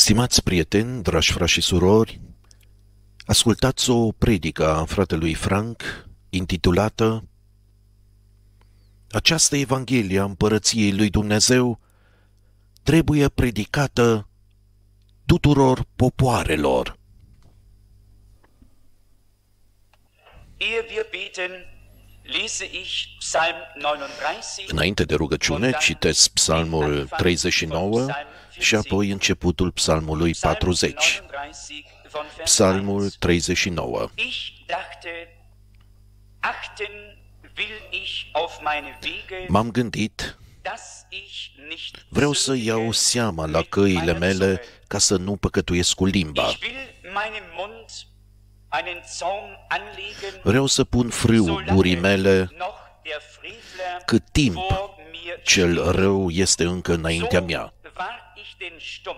Stimați prieteni, dragi frați și surori, ascultați o predică a fratelui Frank intitulată Această Evanghelie a Împărăției lui Dumnezeu trebuie predicată tuturor popoarelor. Ehe wir beten, lese ich Psalm 39. Înainte de rugăciune, citesc Psalmul 39 și apoi începutul Psalmului 40. Psalmul 39. Ich dachte, achten will ich auf meine Wege, M-am gândit, dass ich nicht vreau să iau seama la căile mele ca să nu păcătuiesc cu limba. Ich will meinem Mund einen Zaum anlegen, Vreau să pun frâu gurii mele noch der Frevler cât timp vor mir cel rău este încă înaintea So mea. war ich denn stumm,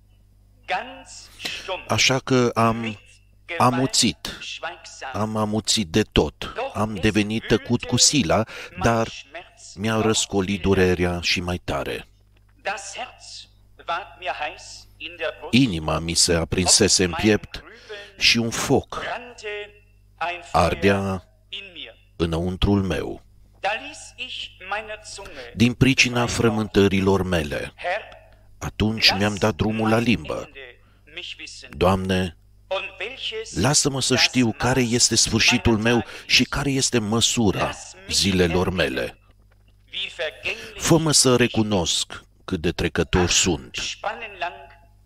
ganz stumm, Așa că am amuțit, schweigsam. am amuțit de tot, am devenit tăcut cu sila, dar mi-a răscolit durerea și mai tare. Das Herz ward mir heiß in der Brust, Inima mi se aprinsese în piept și un foc brannte ein Feuer ardea in mir. înăuntrul meu, Da ließ ich meiner Zunge, din pricina frământărilor mele. Herr, Atunci mi-am dat drumul la limbă. Ende mich wissen. Doamne, Und welches lasă-mă să știu care este sfârșitul meu și care este măsura zilelor mele. wie vergänglich Fă-mă să recunosc cât de trecător sunt. spannenlang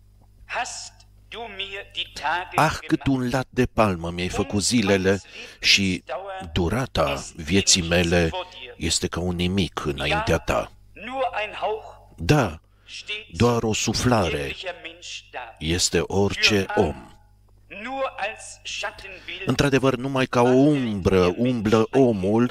hast du mir die Tage Ah, cât un lat de palmă mi-ai făcut zilele și durata vieții mele este ca un nimic înaintea ta. Nur ein Hauch Da, steht doar o suflare jeglicher Mensch da. este orice om. Nur als Schattenbild, Într-adevăr, numai ca o umbră umblă omul,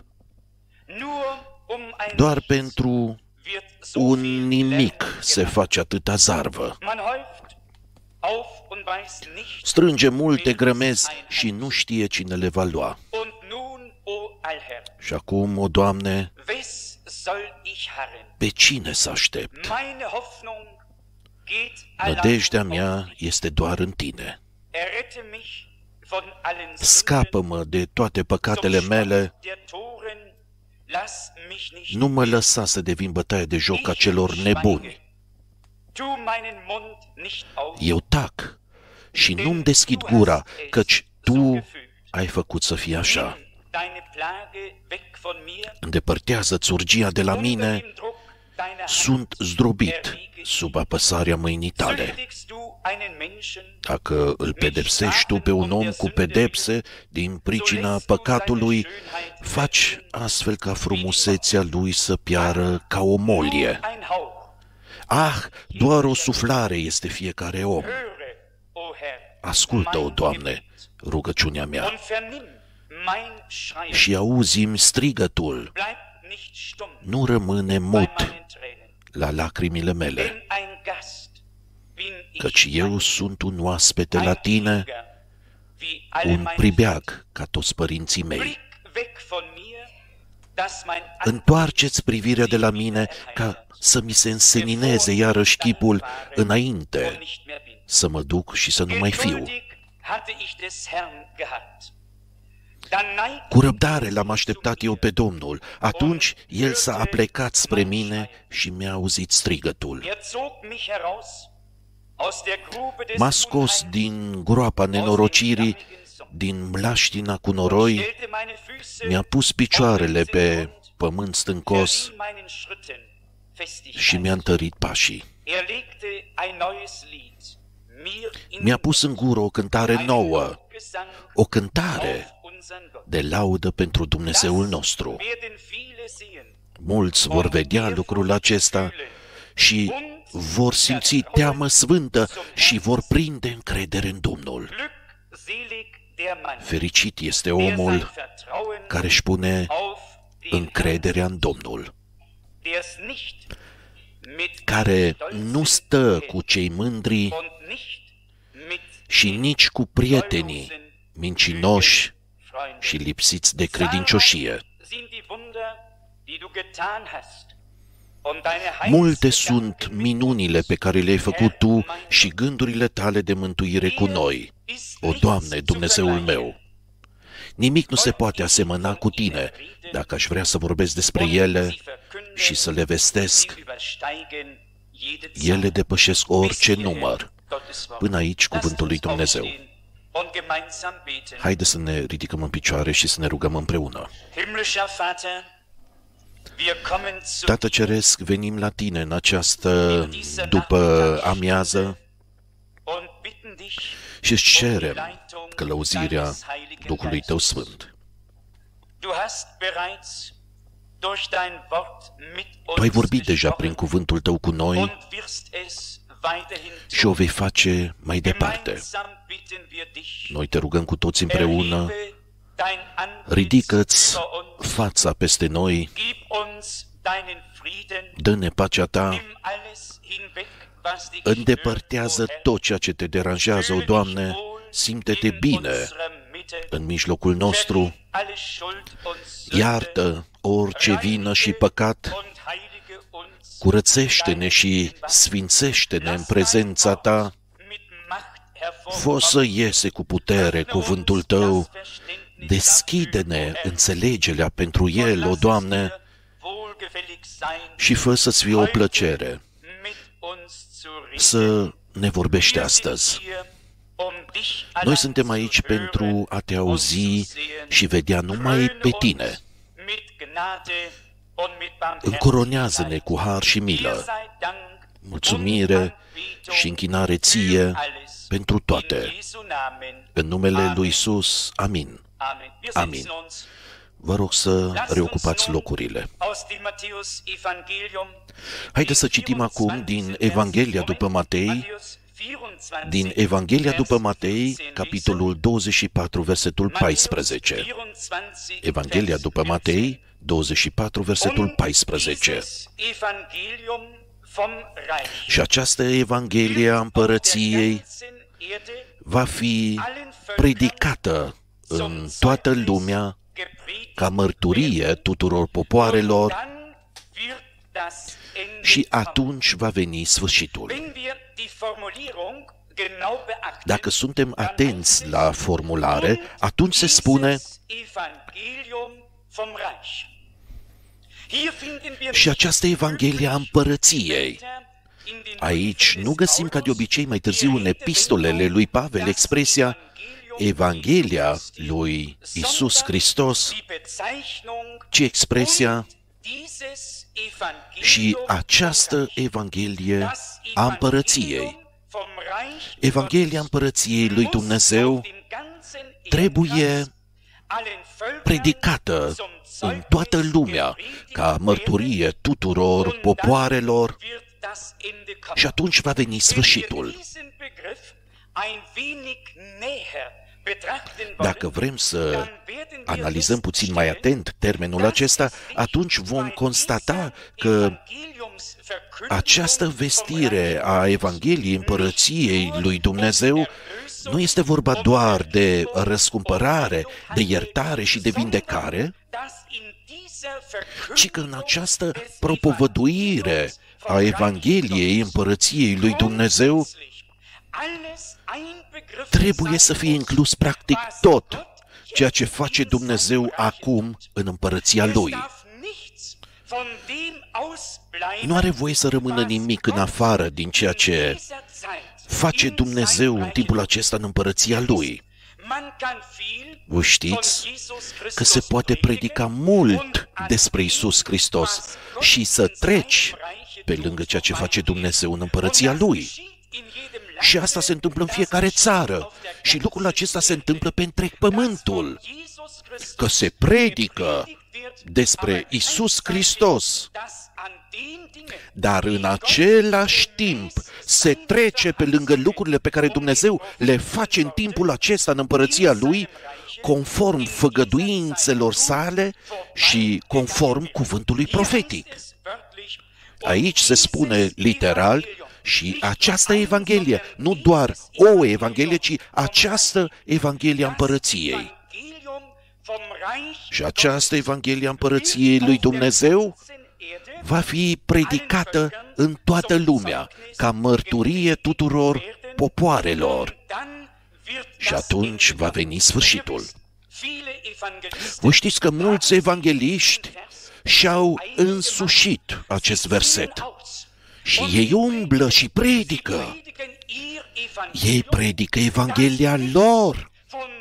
nur ein doar Nichts pentru wird so un viel nimic Lärm se gemacht. face atâta zarvă. Man häuft auf und weiß nicht, Strânge multe grămezi și nu știe cine le va lua. und nun, o Allherr, Și acum, o Doamne, wes soll ich harren? pe cine să aștept? Meine Hoffnung geht allein Nădejdea auf mea dich. este doar în Tine. Errette mich von allen Sünden, Scapă-mă de toate zum păcatele mele, Schutz der Toren, lass mich nicht nu mă lăsa să devin bătaie de joc a celor nebuni. Tu meinen Mund nicht auf, Eu tac și nu-mi deschid gura, căci Tu ai făcut să fie așa. nimm deine Plage weg von mir, Îndepărtează-ți urgia de la unter mine, dem Druck deiner Hand sunt zdrobit sub apăsarea mâinii Tale. zündigst du einen Menschen, Dacă îl pedepsești Tu pe un om cu pedepse din pricina păcatului, faci astfel ca frumusețea lui să piară ca o molie. nur ein Hauch, Ah, doar o suflare este fiecare om. höre, o Herr, Ascultă-o, mein Doamne, Gebet, rugăciunea mea, und vernimm mein Schreien, și auzi-mi strigătul. bleib nicht stumm Nu rămâne bei mut meinen Tränen, la lacrimile mele, denn ein Gast bin ich căci eu bei sunt un oaspete la ein Tine, Pilger, wie alle un meine pribeag ca toți părinții mei. Blick weg von mir, dass mein Întoarceți privirea de la mine ca să mi se însenineze iarăși chipul înainte und nicht mehr bin. să mă duc și să nu mai fiu. Geduldig hatte ich des Herrn gehabt. Dann neigte Cu răbdare l-am așteptat eu pe Domnul. Atunci El s-a aplecat spre mine și mi-a auzit strigătul. er zog mich heraus aus der Grube des M-a scos Unheils, din groapa nenorocirii, din mlaștina cu noroi, stellte meine Füße mi-a pus picioarele pe pământ stâncos verlieh meinen Schritten Festigkeit. și mi-a întărit pașii. Er legte ein neues Lied mir in Mi-a pus în gură o cântare nouă, Gesang o cântare auf unseren Gott. de laudă pentru Dumnezeul nostru. Werden viele sehen Mulți vor vedea lucrul acesta și vor simți teamă sfântă și vor prinde încredere în Domnul. glückselig der Mann, Fericit este der sein omul Vertrauen care își pune auf den încrederea în Domnul, der's nicht mit care Stolzen nu stă cu cei mândri und nicht mit și nici cu prietenii treulosen mincinoși Freunden. și lipsiți de credincioșie. Zahlreich sind die Wunder, die du getan hast. Multe sunt minunile pe care le-ai făcut Tu și gândurile Tale de mântuire cu noi. O, Doamne, Dumnezeul meu! Nimic nu se poate asemăna cu Tine. Dacă aș vrea să vorbesc despre ele și să le vestesc, ele depășesc orice număr. Până aici cuvântul lui Dumnezeu. Haideți să ne ridicăm în picioare și să ne rugăm împreună. Tată Ceresc, venim la Tine în această după amiază și îți cerem călăuzirea Duhului Tău Sfânt. Tu ai vorbit deja prin cuvântul Tău cu noi și o vei face mai departe. Noi Te rugăm cu toți împreună, ridică-ți fața peste noi, dă-ne pacea Ta, îndepărtează tot ceea ce Te deranjează, o Doamne, simte-Te bine în mijlocul nostru, iartă orice vină și păcat, curățește-ne și sfințește-ne în prezența Ta, fă să iese cu putere cuvântul Tău, deschide-ne înțelegerea pentru el, o Doamne, și fă să-ți fie o plăcere să ne vorbești astăzi. Noi suntem aici pentru a Te auzi și vedea numai pe Tine. Încoronează-ne cu har și milă, mulțumire și închinare Ție pentru toate. În numele lui Iisus, amin. Amin. Vă rog să reocupați locurile. Haideți să citim acum din Evanghelia după Matei, capitolul 24, versetul 14. Evanghelia după Matei, 24, versetul 14. Și această Evanghelie a Împărăției va fi predicată în toată lumea ca mărturie tuturor popoarelor și atunci va veni sfârșitul. Dacă suntem atenți la formulare, atunci se spune și această Evanghelie a Împărăției. Aici nu găsim ca de obicei mai târziu în epistolele lui Pavel expresia Evanghelia lui Iisus Hristos, ci expresia și această Evanghelie a Împărăției. Evanghelia Împărăției lui Dumnezeu trebuie predicată în toată lumea ca mărturie tuturor popoarelor și atunci va veni sfârșitul. Dacă vrem să analizăm puțin mai atent termenul acesta, atunci vom constata că această vestire a Evangheliei Împărăției lui Dumnezeu nu este vorba doar de răscumpărare, de iertare și de vindecare, ci că în această propovăduire a Evangheliei Împărăției lui Dumnezeu trebuie să fie inclus practic tot ceea ce face Dumnezeu acum în Împărăția Lui. Nu are voie să rămână nimic în afară din ceea ce face Dumnezeu în timpul acesta în Împărăția Lui. Vă știți că se poate predica mult despre Iisus Hristos și să treci pe lângă ceea ce face Dumnezeu în Împărăția Lui. Și asta se întâmplă în fiecare țară. Și lucrul acesta se întâmplă pe întreg pământul. Că se predică despre Iisus Hristos, dar în același timp se trece pe lângă lucrurile pe care Dumnezeu le face în timpul acesta în Împărăția Lui, conform făgăduințelor sale și conform cuvântului profetic. Aici se spune literal și această Evanghelie, nu doar o Evanghelie, ci această Evanghelie a Împărăției. Și această Evanghelie a Împărăției lui Dumnezeu va fi predicată în toată lumea, ca mărturie tuturor popoarelor. Și atunci va veni sfârșitul. Voi știți că mulți evangheliști și-au însușit acest verset. Și ei umblă și predică. Ei predică Evanghelia lor,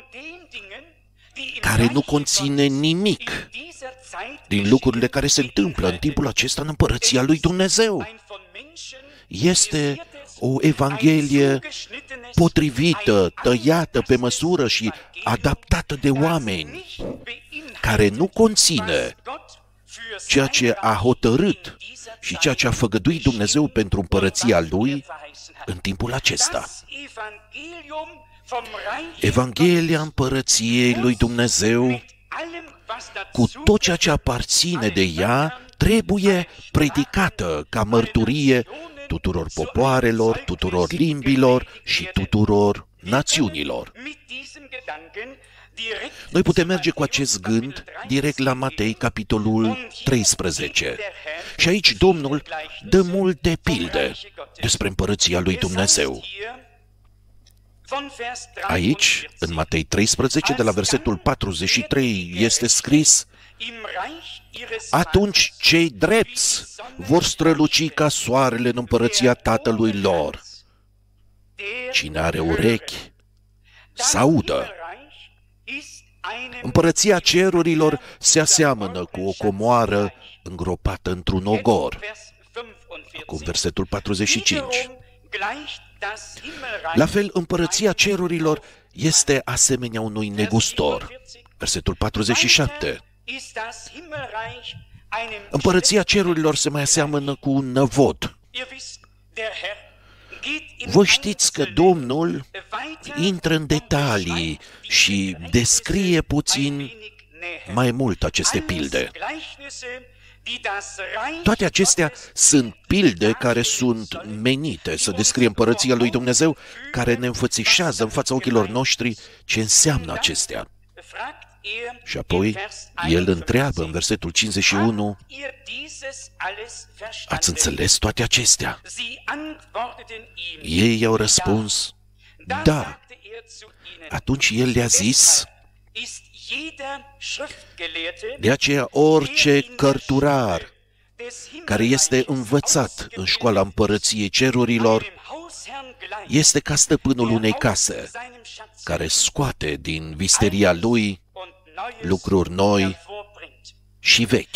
care nu conține nimic din lucrurile care se întâmplă în timpul acesta în Împărăția lui Dumnezeu. Este o Evanghelie potrivită, tăiată pe măsură și adaptată de oameni, care nu conține ceea ce a hotărât și ceea ce a făgăduit Dumnezeu pentru Împărăția Lui în timpul acesta. Evanghelia Împărăției lui Dumnezeu, cu tot ceea ce aparține de ea, trebuie predicată ca mărturie tuturor popoarelor, tuturor limbilor și tuturor națiunilor. Noi putem merge cu acest gând direct la Matei, capitolul 13. Și aici Domnul dă multe pilde despre Împărăția lui Dumnezeu. Aici, în Matei 13, de la versetul 43, este scris: atunci cei drepți vor străluci ca soarele în Împărăția Tatălui lor. Cine are urechi, să audă. Împărăția cerurilor se aseamănă cu o comoară îngropată într-un ogor. Acum versetul 45. La fel, Împărăția cerurilor este asemenea unui negustor. Versetul 47. Împărăția cerurilor se mai aseamănă cu un năvod. Voi știți că Domnul intră în detalii și descrie puțin mai mult aceste pilde. Toate acestea sunt pilde care sunt menite să descrie Împărăția lui Dumnezeu, care ne înfățișează în fața ochilor noștri ce înseamnă acestea. Și apoi el întreabă în versetul 51, ați înțeles toate acestea? Ei i-au răspuns, da. Atunci el le-a zis, de aceea orice cărturar care este învățat în școala Împărăției Cerurilor este ca stăpânul unei case, care scoate din visteria lui lucruri noi și vechi.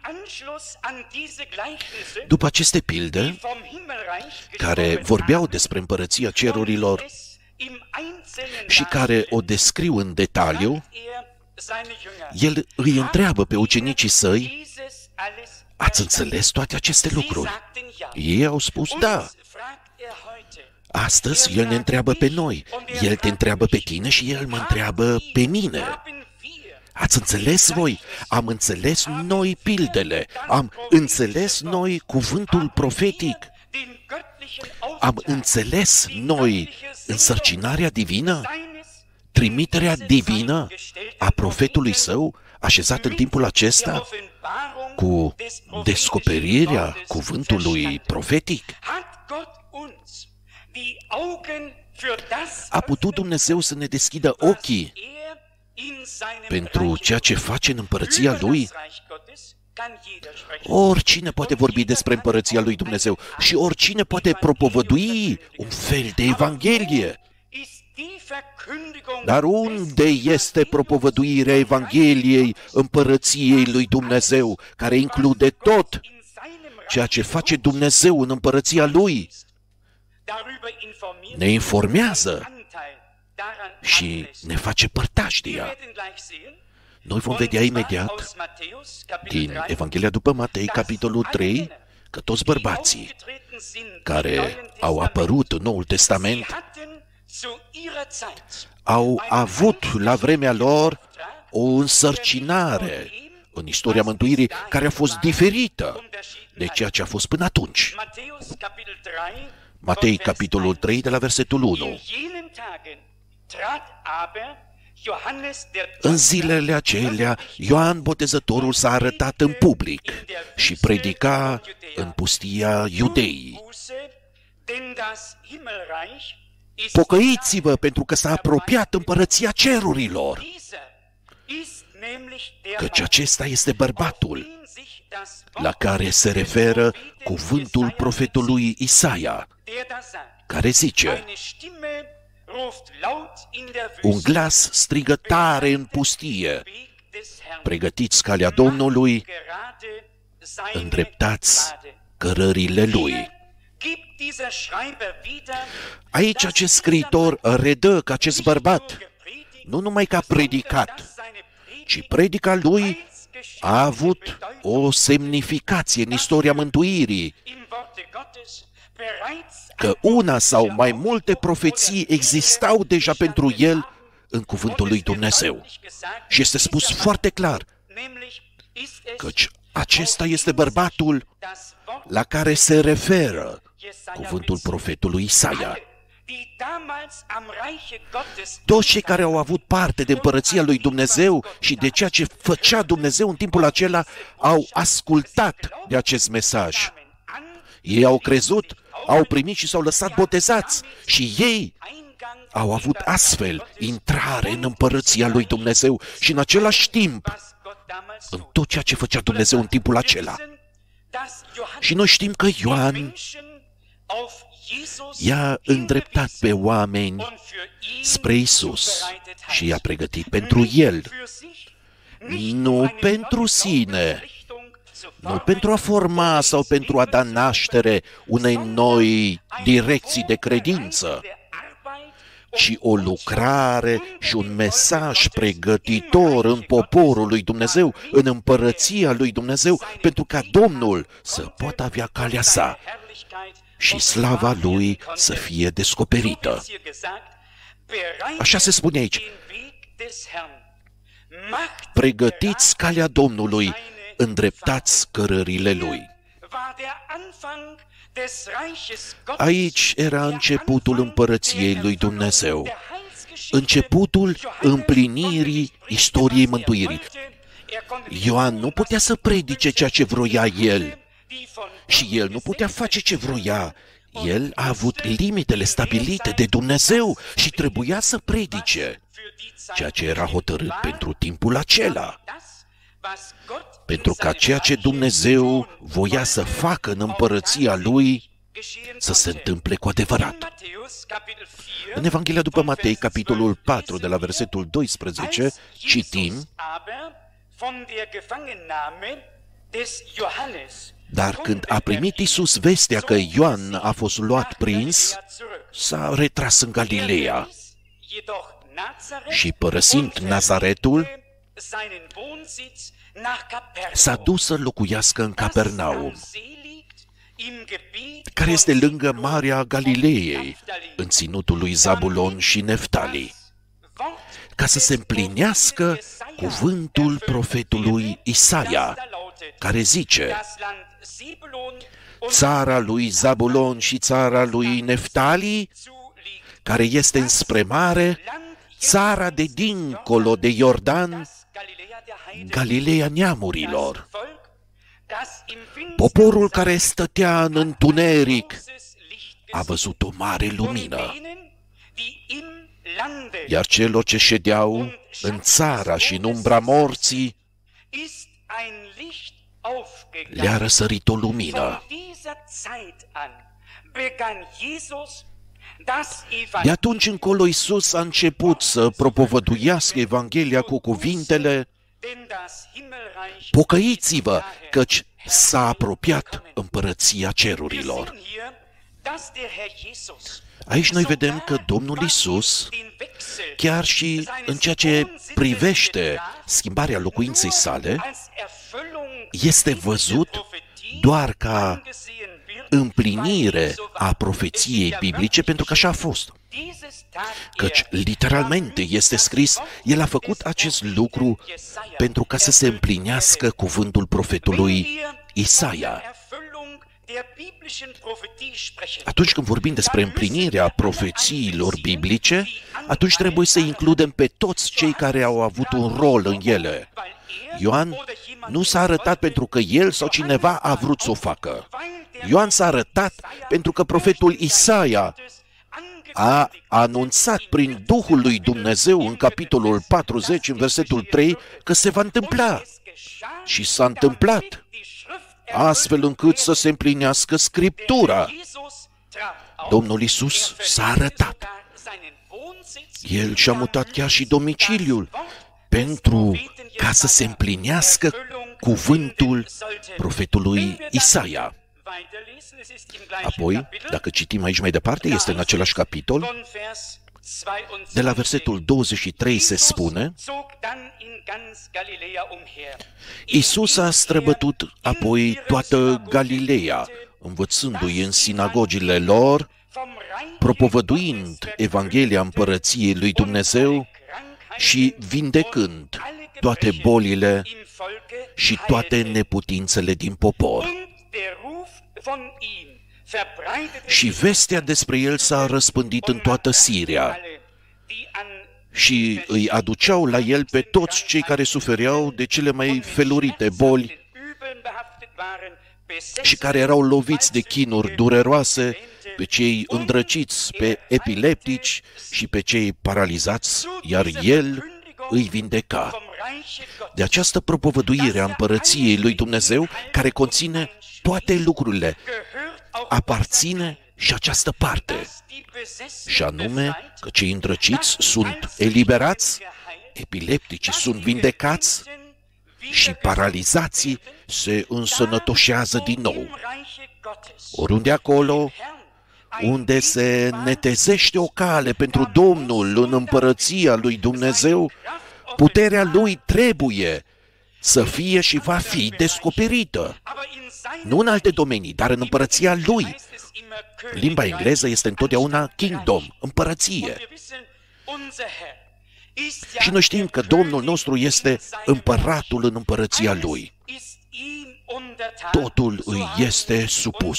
După aceste pilde, care vorbeau despre Împărăția Cerurilor și care o descriu în detaliu, el îi întreabă pe ucenicii săi, ați înțeles toate aceste lucruri? Ei au spus da. Astăzi el ne întreabă pe noi, el te întreabă pe tine și el mă întreabă pe mine. Ați înțeles voi? Am înțeles noi pildele, am înțeles noi cuvântul profetic, am înțeles noi însărcinarea divină, trimiterea divină a profetului său așezat în timpul acesta cu descoperirea cuvântului profetic. A putut Dumnezeu să ne deschidă ochii pentru ceea ce face în Împărăția Lui? Oricine poate vorbi despre Împărăția lui Dumnezeu și oricine poate propovădui un fel de Evanghelie. Dar unde este propovăduirea Evangheliei Împărăției lui Dumnezeu, care include tot ceea ce face Dumnezeu în Împărăția Lui? Ne informează și ne face părtași de ea. Noi vom vedea imediat din Evanghelia după Matei, capitolul 3, că toți bărbații care au apărut în Noul Testament au avut la vremea lor o însărcinare în istoria mântuirii care a fost diferită de ceea ce a fost până atunci. Matei, capitolul 3, de la versetul 1. În zilele acelea, Ioan Botezătorul s-a arătat în public și predica în pustia Iudeii. Pocăiți-vă, pentru că s-a apropiat împărăția cerurilor, căci acesta este bărbatul la care se referă cuvântul profetului Isaia, care zice: un glas strigă tare în pustie, pregătiți calea Domnului, îndreptați cărările Lui. Aici acest scriitor redă că acest bărbat nu numai că a predicat, ci predica lui a avut o semnificație în istoria mântuirii, că una sau mai multe profeții existau deja pentru el în cuvântul lui Dumnezeu. Și este spus foarte clar, căci acesta este bărbatul la care se referă cuvântul profetului Isaia. Toți cei care au avut parte de împărăția lui Dumnezeu și de ceea ce făcea Dumnezeu în timpul acela au ascultat de acest mesaj. Ei au crezut, au primit și s-au lăsat botezați și ei au avut astfel intrare în împărăția lui Dumnezeu și în același timp în tot ceea ce făcea Dumnezeu în timpul acela. Și noi știm că Ioan i-a îndreptat pe oameni spre Iisus și i-a pregătit pentru El, nu pentru sine, nu pentru a forma sau pentru a da naștere unei noi direcții de credință, ci o lucrare și un mesaj pregătitor în poporul lui Dumnezeu, în împărăția lui Dumnezeu, pentru ca Domnul să poată avea calea sa și slava Lui să fie descoperită. Așa se spune aici: pregătiți calea Domnului, îndreptați cărările Lui. Aici era începutul împărăției lui Dumnezeu, începutul împlinirii istoriei mântuirii. Ioan nu putea să predice ceea ce vroia el și el nu putea face ce vroia. El a avut limitele stabilite de Dumnezeu și trebuia să predice ceea ce era hotărât pentru timpul acela, pentru ca ceea ce Dumnezeu voia să facă în împărăția Lui să se întâmple cu adevărat. În Evanghelia după Matei, capitolul 4, de la versetul 12, citim: dar când a primit Iisus vestea că Ioan a fost luat prins, s-a retras în Galileea și, părăsind Nazaretul, s-a dus să locuiască în Capernaum, care este lângă Marea Galileei, în ținutul lui Zabulon și Neftali, ca să se împlinească cuvântul profetului Isaia, care zice: țara lui Zabulon și țara lui Neftali, care este înspre mare, țara de dincolo de Iordan, Galileea neamurilor. Poporul care stătea în întuneric a văzut o mare lumină, iar celor ce ședeau în țara și în umbra morții le-a răsărit o lumină. De atunci încolo Iisus a început să propovăduiască Evanghelia cu cuvintele: pocăiți-vă, căci s-a apropiat împărăția cerurilor. Aici noi vedem că Domnul Iisus, chiar și în ceea ce privește schimbarea locuinței sale, este văzut doar ca împlinire a profeției biblice, pentru că așa a fost. Căci, literalmente, este scris, El a făcut acest lucru pentru ca să se împlinească cuvântul profetului Isaia. Atunci când vorbim despre împlinirea profețiilor biblice, atunci trebuie să includem pe toți cei care au avut un rol în ele. Ioan nu s-a arătat pentru că el sau cineva a vrut să o facă. Ioan s-a arătat pentru că profetul Isaia a anunțat prin Duhul lui Dumnezeu în capitolul 40, în versetul 3, că se va întâmpla. Și s-a întâmplat, astfel încât să se împlinească Scriptura. Domnul Iisus s-a arătat. El și-a mutat chiar și domiciliul pentru ca să se împlinească cuvântul profetului Isaia. Apoi, dacă citim aici mai departe, este în același capitol, de la versetul 23 se spune: Iisus a străbătut apoi toată Galileea, învățându-i în sinagogile lor, propovăduind Evanghelia Împărăției lui Dumnezeu și vindecând toate bolile și toate neputințele din popor. Și vestea despre el s-a răspândit în toată Siria și îi aduceau la el pe toți cei care sufereau de cele mai felurite boli și care erau loviți de chinuri dureroase, pe cei îndrăciți, pe epileptici și pe cei paralizați, iar el îi vindeca. De această propovăduire a împărăției lui Dumnezeu, care conține toate lucrurile, aparține și această parte, și anume că cei îndrăciți sunt eliberați, epilepticii sunt vindecați și paralizații se însănătoșează din nou. Oriunde acolo unde se netezește o cale pentru Domnul în împărăția lui Dumnezeu, puterea lui trebuie să fie și va fi descoperită. Nu în alte domenii, dar în împărăția lui. Limba engleză este întotdeauna kingdom, împărăție. Și noi știm că Domnul nostru este împăratul în împărăția lui. Totul îi este supus.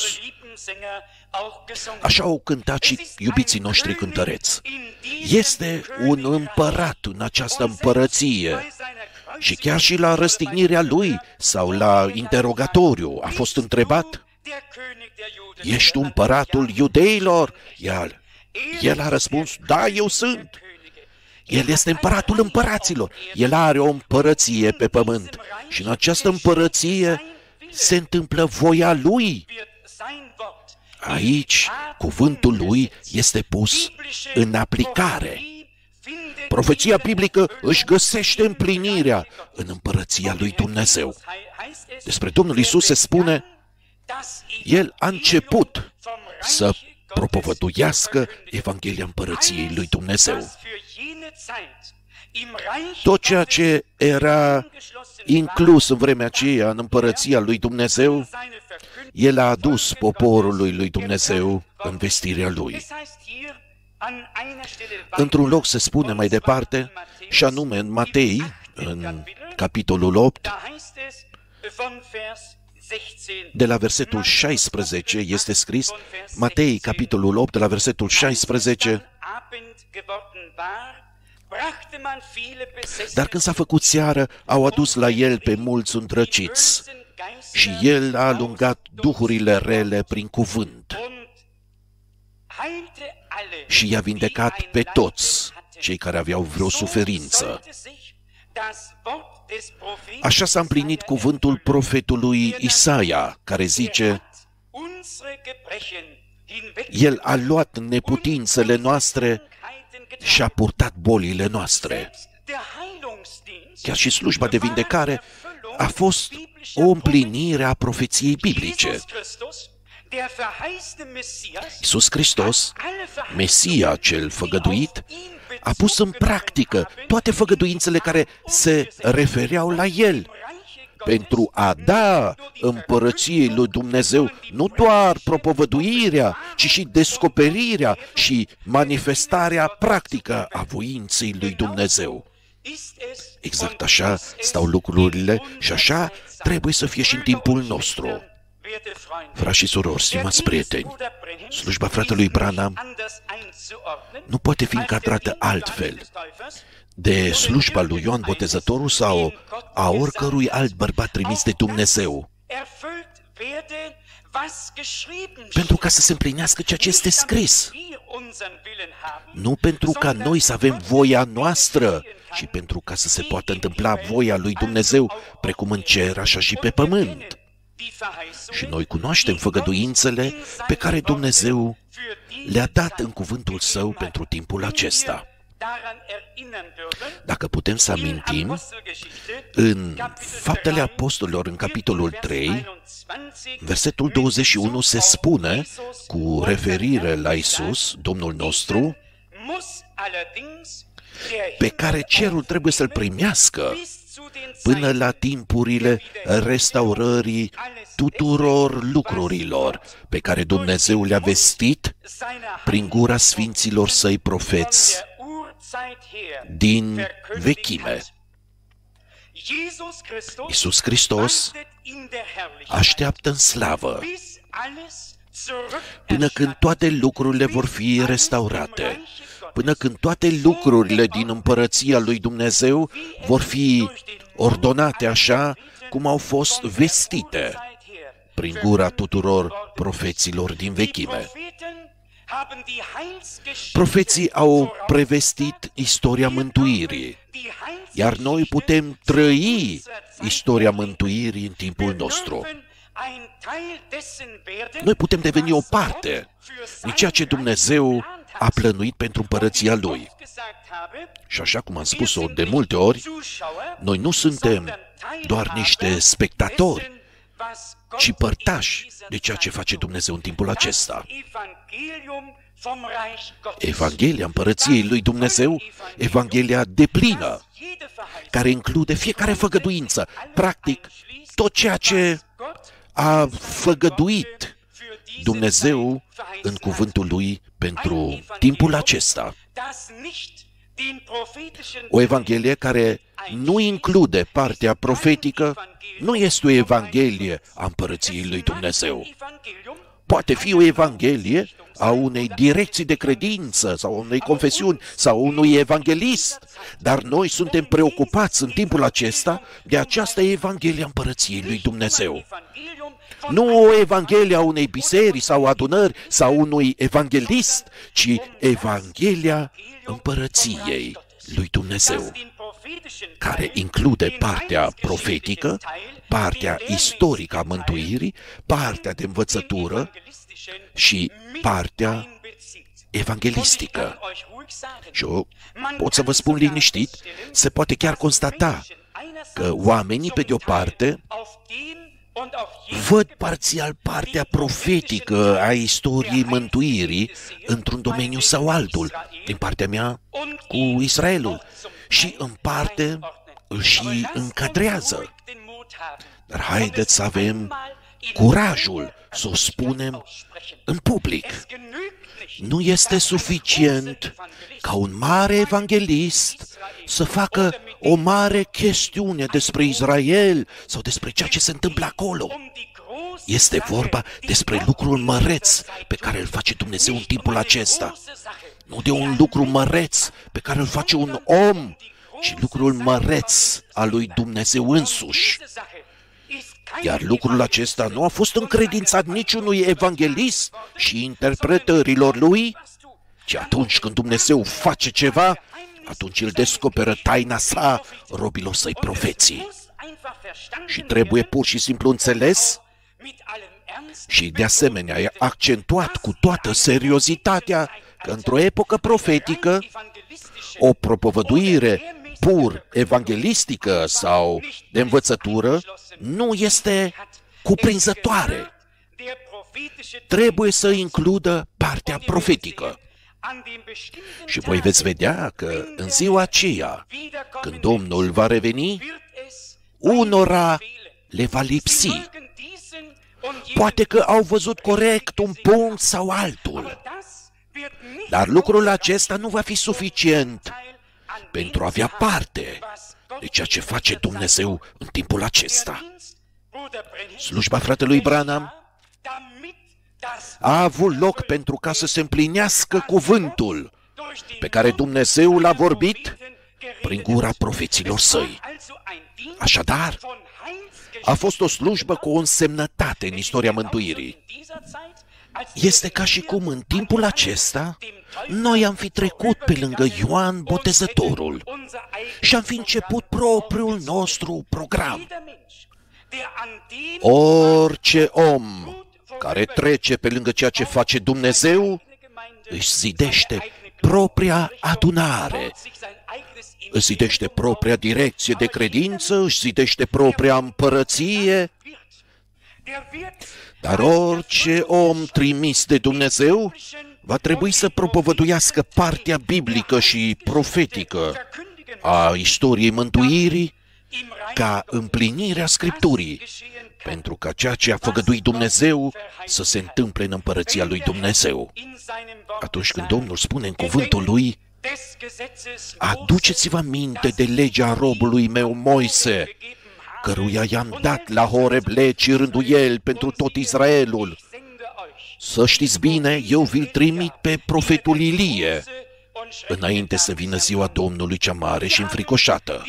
Așa au cântat și iubiții noștri cântăreți. Este un împărat în această împărăție. Și chiar și la răstignirea lui sau la interogatoriu a fost întrebat: ești împăratul iudeilor? Iar el a răspuns: da, eu sunt. El este împăratul împăraților. El are o împărăție pe pământ. Și în această împărăție se întâmplă voia lui. Aici, cuvântul lui este pus în aplicare. Profeția biblică își găsește împlinirea în împărăția lui Dumnezeu. Despre Domnul Iisus se spune: El a început să propovăduiască Evanghelia Împărăției lui Dumnezeu. Tot ceea ce era inclus în vremea aceea în împărăția lui Dumnezeu, El a adus poporului lui Dumnezeu în vestirea lui. Într-un loc se spune mai departe, și anume în Matei, în capitolul 8, de la versetul 16 este scris, Matei, capitolul 8, de la versetul 16, dar când s-a făcut seară, au adus la el pe mulți îndrăciți și el a alungat duhurile rele prin cuvânt și i-a vindecat pe toți cei care aveau vreo suferință. Așa s-a împlinit cuvântul profetului Isaia, care zice: El a luat neputințele noastre și a purtat bolile noastre. Chiar și slujba de vindecare a fost o împlinire a profeției biblice. Iisus Hristos, Mesia cel făgăduit, a pus în practică toate făgăduințele care se refereau la El, pentru a da împărăției lui Dumnezeu nu doar propovăduirea, ci și descoperirea și manifestarea practică a voinței lui Dumnezeu. Exact așa stau lucrurile și așa trebuie să fie și în timpul nostru. Frați și surori, stimați prieteni, slujba fratelui Branham nu poate fi încadrată altfel de slujba lui Ioan Botezătorul sau a oricărui alt bărbat trimis de Dumnezeu, pentru ca să se împlinească ceea ce este scris. Nu pentru ca noi să avem voia noastră, ci pentru ca să se poată întâmpla voia lui Dumnezeu, precum în cer, așa și pe pământ. Și noi cunoaștem făgăduințele pe care Dumnezeu le-a dat în cuvântul Său pentru timpul acesta. Dacă putem să amintim, în Faptele Apostolilor, în capitolul 3, versetul 21 se spune, cu referire la Iisus, Domnul nostru, pe care cerul trebuie să-L primească până la timpurile restaurării tuturor lucrurilor pe care Dumnezeu le-a vestit prin gura sfinților Săi profeți din vechime. Iisus Hristos așteaptă în slavă până când toate lucrurile vor fi restaurate, până când toate lucrurile din împărăția lui Dumnezeu vor fi ordonate așa cum au fost vestite prin gura tuturor profeților din vechime. Profeții au prevestit istoria mântuirii, iar noi putem trăi istoria mântuirii în timpul nostru. Noi putem deveni o parte din ceea ce Dumnezeu a plănuit pentru împărăția Lui. Și așa cum am spus-o de multe ori, noi nu suntem doar niște spectatori, ci părtași de ceea ce face Dumnezeu în timpul acesta. Evanghelia împărăției lui Dumnezeu, Evanghelia deplină, care include fiecare făgăduință, practic tot ceea ce a făgăduit Dumnezeu în cuvântul Lui pentru timpul acesta. O Evanghelie care nu include partea profetică nu este o Evanghelie a împărăției lui Dumnezeu. Poate fi o Evanghelie a unei direcții de credință sau a unei confesiuni sau unui evanghelist, dar noi suntem preocupați în timpul acesta de această Evanghelie a împărăției lui Dumnezeu. Nu o Evanghelie a unei biserici sau adunări sau unui evanghelist, ci Evanghelia împărăției lui Dumnezeu, care include partea profetică, partea istorică a mântuirii, partea de învățătură și partea evanghelistică. Și eu pot să vă spun liniștit, se poate chiar constata că oamenii, pe de-o parte, văd parțial partea profetică a istoriei mântuirii într-un domeniu sau altul, din partea mea cu Israelul, și în parte îl și încadrează. Dar haideți să avem curajul să o spunem în public. Nu este suficient ca un mare evanghelist să facă o mare chestiune despre Israel sau despre ceea ce se întâmplă acolo. Este vorba despre lucrul măreț pe care îl face Dumnezeu în timpul acesta. Nu de un lucru măreț pe care îl face un om, ci lucrul măreț al lui Dumnezeu însuși. Iar lucrul acesta nu a fost încredințat niciunui evanghelist și interpretărilor lui, ci atunci când Dumnezeu face ceva, atunci îl descoperă taina sa robilor săi profeții. Și trebuie pur și simplu înțeles și de asemenea e accentuat cu toată seriozitatea că într-o epocă profetică o propovăduire pur evanghelistică sau de învățătură nu este cuprinzătoare. Trebuie să includă partea profetică. Și voi veți vedea că în ziua aceea, când Domnul va reveni, unora le va lipsi. Poate că au văzut corect un punct sau altul, dar lucrul acesta nu va fi suficient pentru a avea parte de ceea ce face Dumnezeu în timpul acesta. Slujba fratelui Branham a avut loc pentru ca să se împlinească cuvântul pe care Dumnezeu l-a vorbit prin gura profeților săi. Așadar, a fost o slujbă cu o însemnătate în istoria mântuirii. Este ca și cum în timpul acesta noi am fi trecut pe lângă Ioan Botezătorul și am fi început propriul nostru program. Orice om care trece pe lângă ceea ce face Dumnezeu își zidește propria adunare, își zidește propria direcție de credință, își zidește propria împărăție. Dar orice om trimis de Dumnezeu va trebui să propovăduiască partea biblică și profetică a istoriei mântuirii ca împlinirea Scripturii, pentru ca ceea ce a făgăduit Dumnezeu să se întâmple în împărăția lui Dumnezeu. Atunci când Domnul spune în cuvântul lui: aduceți-vă aminte de legea robului meu Moise, căruia i-am dat la Horeb legi rânduieli pentru tot Israelul. Să știți bine, eu vi-l trimit pe profetul Ilie, înainte să vină ziua Domnului cea mare și înfricoșată.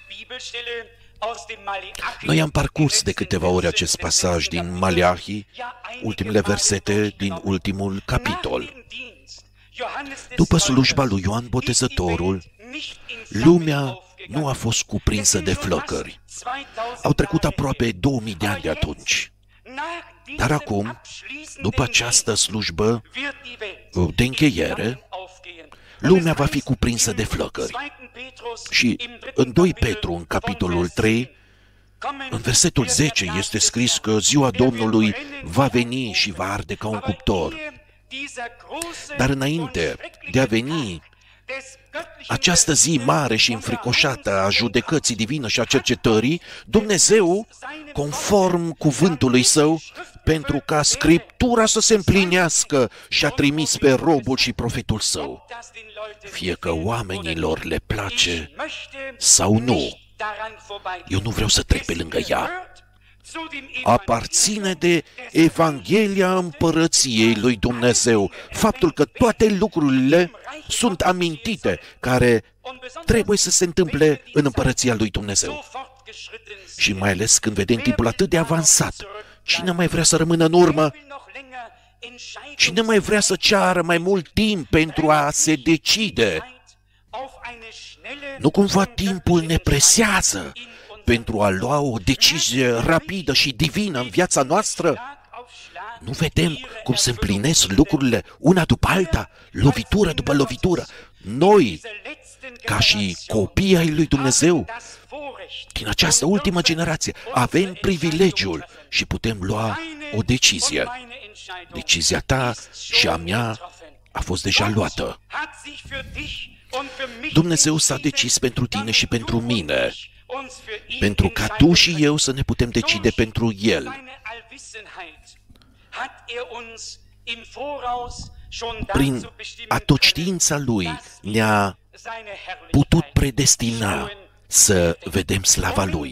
Noi am parcurs de câteva ori acest pasaj din Maleahi, ultimele versete din ultimul capitol. După slujba lui Ioan Botezătorul, lumea nu a fost cuprinsă de flăcări. Au trecut aproape 2000 de ani de atunci. Dar acum, după această slujbă de încheiere, lumea va fi cuprinsă de flăcări. Și în 2 Petru, în capitolul 3, în versetul 10 este scris că ziua Domnului va veni și va arde ca un cuptor. Dar înainte de a veni această zi mare și înfricoșată a judecății divine și a cercetării, Dumnezeu, conform cuvântului Său, pentru ca Scriptura să se împlinească, și-a trimis pe robul și profetul Său, fie că oamenilor le place sau nu. Eu nu vreau să trec pe lângă ea. Aparține de Evanghelia Împărăției lui Dumnezeu, faptul că toate lucrurile sunt amintite care trebuie să se întâmple în Împărăția lui Dumnezeu. Și mai ales când vedem timpul atât de avansat, cine mai vrea să rămână în urmă? Cine mai vrea să ceară mai mult timp pentru a se decide? Nu cumva timpul ne presează pentru a lua o decizie rapidă și divină în viața noastră? Nu vedem cum se împlinesc lucrurile una după alta, lovitură după lovitură. Noi, ca și copii ai lui Dumnezeu, din această ultimă generație, avem privilegiul și putem lua o decizie. Decizia ta și a mea a fost deja luată. Dumnezeu s-a decis pentru tine și pentru mine, pentru ca tu și eu să ne putem decide pentru El. Prin atotștiința Lui ne-a putut predestina să vedem slava Lui.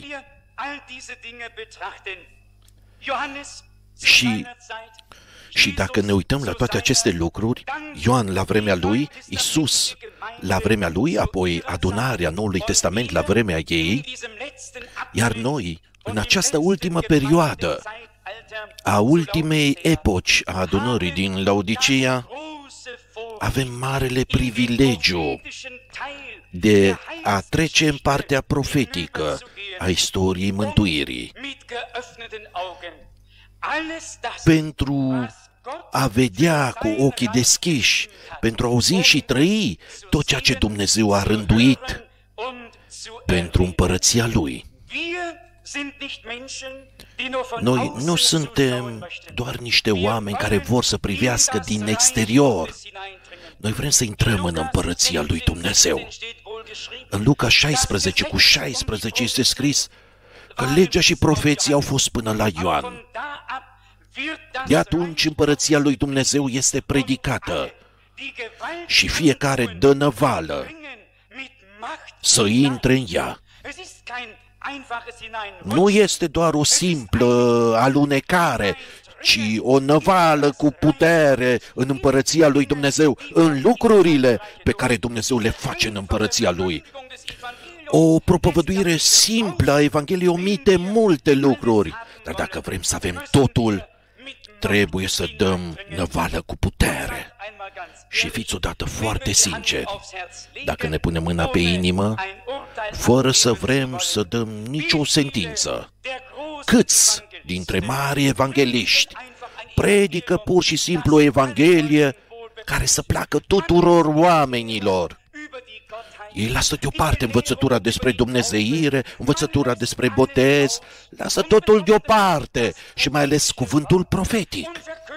Și dacă ne uităm la toate aceste lucruri, Ioan la vremea lui, Iisus la vremea lui, apoi adunarea Noului Testament la vremea ei, iar noi, în această ultimă perioadă a ultimei epoci a adunării din Laodicea, avem marele privilegiu de a trece în partea profetică a istoriei mântuirii, pentru a vedea cu ochii deschiși, pentru a auzi și trăi tot ceea ce Dumnezeu a rânduit pentru împărăția Lui. Noi nu suntem doar niște oameni care vor să privească din exterior. Noi vrem să intrăm în împărăția lui Dumnezeu. În Luca 16:16 este scris că legea și profeții au fost până la Ioan. De atunci împărăția lui Dumnezeu este predicată și fiecare dă năvală să intre în ea. Nu este doar o simplă alunecare, ci o năvală cu putere în împărăția lui Dumnezeu, în lucrurile pe care Dumnezeu le face în împărăția lui. O propovăduire simplă a Evangheliei omite multe lucruri, dar dacă vrem să avem totul, trebuie să dăm năvală cu putere. Și fiți odată foarte sinceri, dacă ne punem mâna pe inimă, fără să vrem să dăm nicio sentință. Câți dintre mari evangheliști predică pur și simplu o Evanghelie care să placă tuturor oamenilor? Ei lasă deoparte învățătura despre dumnezeire, învățătura despre botez, lasă totul deoparte și mai ales cuvântul profetic.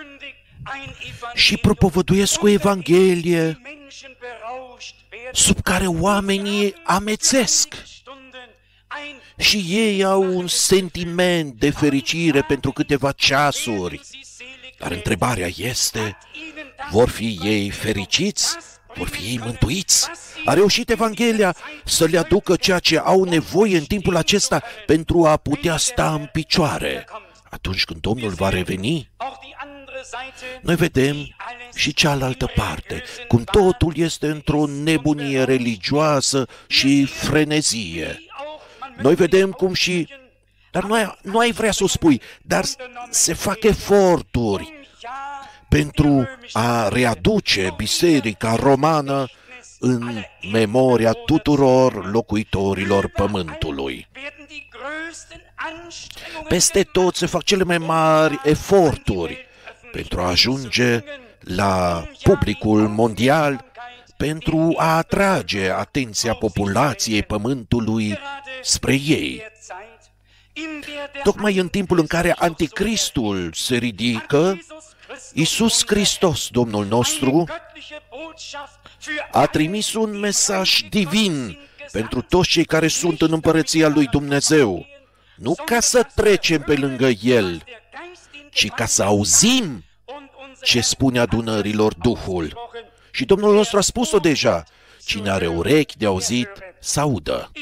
Și propovăduiesc o Evanghelie sub care oamenii amețesc. Și ei au un sentiment de fericire pentru câteva ceasuri. Dar întrebarea este, vor fi ei fericiți? Vor fi ei mântuiți? A reușit Evanghelia să le aducă ceea ce au nevoie în timpul acesta pentru a putea sta în picioare atunci când Domnul va reveni? Noi vedem și cealaltă parte, cum totul este într-o nebunie religioasă și frenezie. Noi vedem cum și... Dar nu ai vrea să o spui, dar se fac eforturi pentru a readuce Biserica Romană în memoria tuturor locuitorilor pământului. Peste tot se fac cele mai mari eforturi pentru a ajunge la publicul mondial, pentru a atrage atenția populației pământului spre ei. Tocmai în timpul în care Anticristul se ridică, Iisus Hristos, Domnul nostru, a trimis un mesaj divin pentru toți cei care sunt în împărăția lui Dumnezeu, nu ca să trecem pe lângă El, ci ca să auzim ce spune adunărilor Duhul. Și Domnul nostru a spus-o deja, cine are urechi de auzit, să audă.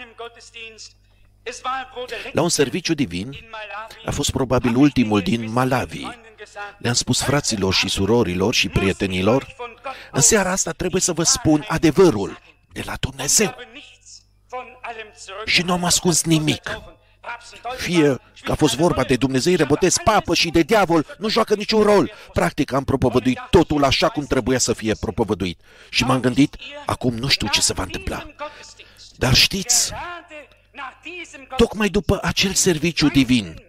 La un serviciu divin, a fost probabil ultimul din Malawi. Le-am spus fraților și surorilor și prietenilor, în seara asta trebuie să vă spun adevărul de la Dumnezeu. Și nu am ascuns nimic. Fie că a fost vorba de dumnezeire, botez, papă și de diavol, nu joacă niciun rol. Practic am propovăduit totul așa cum trebuia să fie propovăduit. Și m-am gândit, acum nu știu ce se va întâmpla. Dar știți, tocmai după acel serviciu divin,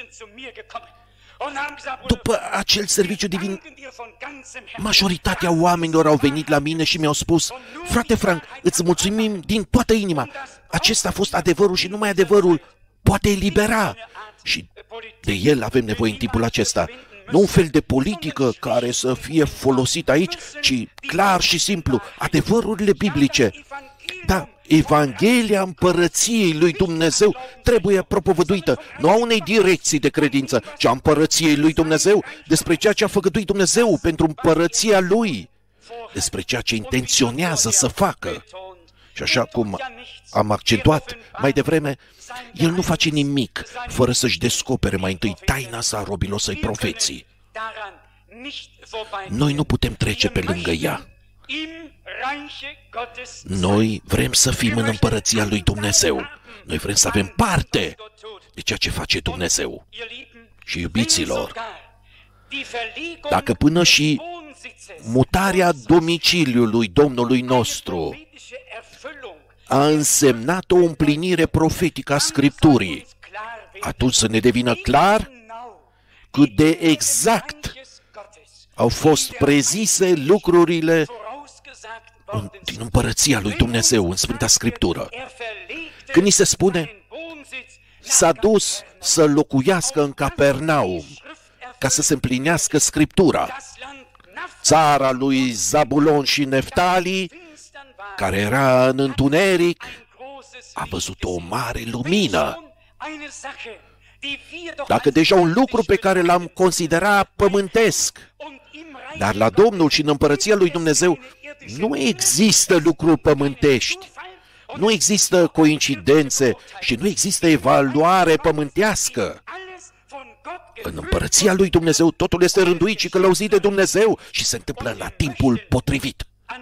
majoritatea oamenilor au venit la mine și mi-au spus, frate Frank, îți mulțumim din toată inima. Acesta a fost adevărul și numai adevărul poate elibera. Și de el avem nevoie în timpul acesta. Nu un fel de politică care să fie folosită aici, ci clar și simplu, adevărurile biblice. Da, Evanghelia împărăției lui Dumnezeu trebuie propovăduită, nu a unei direcții de credință, ci a împărăției lui Dumnezeu, despre ceea ce a făgăduit Dumnezeu pentru împărăția lui, despre ceea ce intenționează să facă. Și așa cum am accentuat mai devreme, El nu face nimic fără să-și descopere mai întâi taina sa robilor săi profeții. Noi nu putem trece pe lângă ea. Noi vrem să fim în împărăția lui Dumnezeu. Noi vrem să avem parte de ceea ce face Dumnezeu. Și iubiților, dacă până și mutarea domiciliului Domnului nostru a însemnat o împlinire profetică a Scripturii, atunci să ne devină clar cât de exact au fost prezise lucrurile din împărăția lui Dumnezeu în Sfânta Scriptură. Când ni se spune, s-a dus să locuiască în Capernaum ca să se împlinească Scriptura. Țara lui Zabulon și Neftali, care era în întuneric, a văzut o mare lumină. Dacă deja un lucru pe care l-am considerat pământesc, dar la Domnul și în împărăția lui Dumnezeu nu există lucruri pământești, nu există coincidențe și nu există evaluare pământească. În împărăția lui Dumnezeu totul este rânduit și călăuzit de Dumnezeu și se întâmplă la timpul potrivit.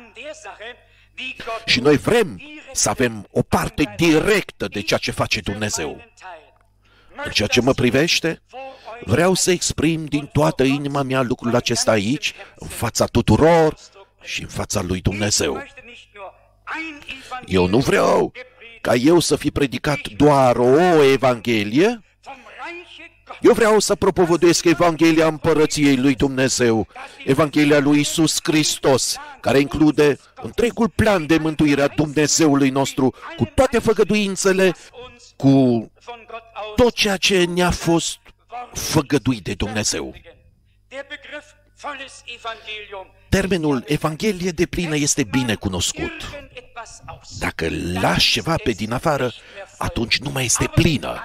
Și noi vrem să avem o parte directă de ceea ce face Dumnezeu. În ceea ce mă privește, vreau să exprim din toată inima mea lucrul acesta aici, în fața tuturor și în fața lui Dumnezeu. Eu nu vreau ca eu să fi predicat doar o Evanghelie. Eu vreau să propovăduiesc Evanghelia Împărăției lui Dumnezeu, Evanghelia lui Iisus Hristos, care include întregul plan de mântuire a Dumnezeului nostru, cu toate făgăduințele, cu tot ceea ce ne-a fost făgăduit de Dumnezeu. Termenul Evanghelie deplină este bine cunoscut. Dacă lași ceva pe din afară, atunci nu mai este plină.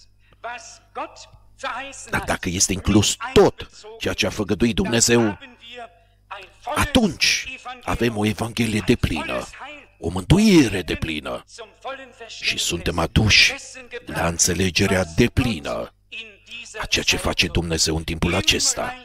Dar dacă este inclus tot ceea ce a făgăduit Dumnezeu, atunci avem o Evanghelie deplină, o mântuire deplină și suntem aduși la înțelegerea deplină a ceea ce face Dumnezeu în timpul acesta.